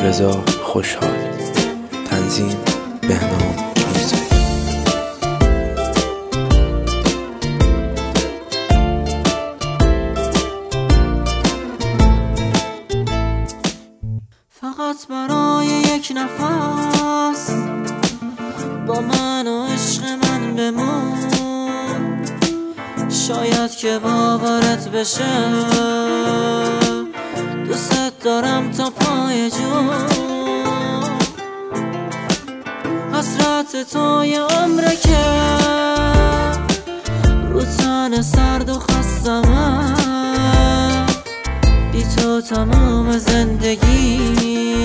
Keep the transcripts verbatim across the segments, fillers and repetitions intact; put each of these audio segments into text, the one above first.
رضا خوشحال. تنظیم بهنام میرزایی. فقط برای یک نفس با من و عشق من بمون، شاید که باورت بشه دوست دارم تا پای جون. حسرت تو یه عمره که رو تن سرد و خستمه، بی تو تمام زندگی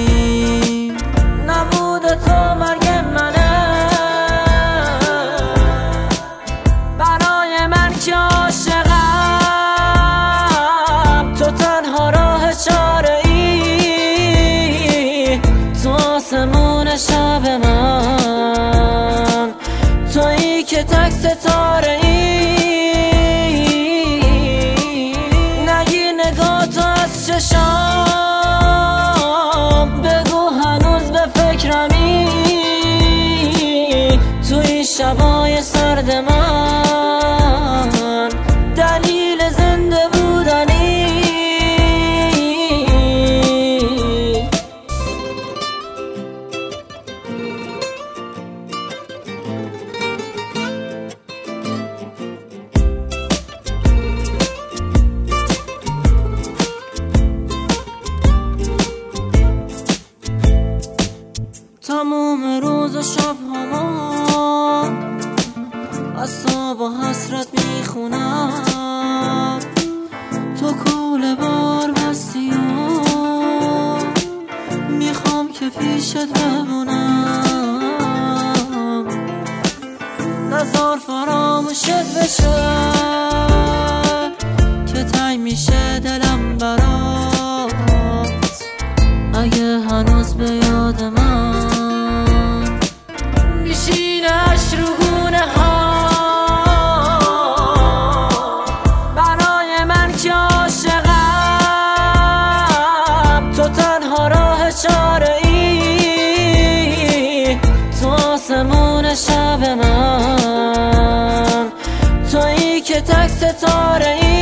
نبود تو مرگ منه. برای من که عاشقم تو تنها راه چاره ای، تو آسمون شب من، تویی که تک ستاره ای. نگی نگاه تو از چشام، بگو هنوز به فکرمی، توی شبای سرد من دلیل زنده بودنی. تموم روز و شب همان از تو با حسرت میخونم، تو کول بار بستی و میخوام که پیشت بمونم. نزار فراموشت بشه که تنگ میشه دلم برات، اگه هنوز به یاد من میشینش رو گونه ها. برای من که عاشقم تو تنها راه چاره ای، تو آسمون شب من، تویی که تک ستاره ای.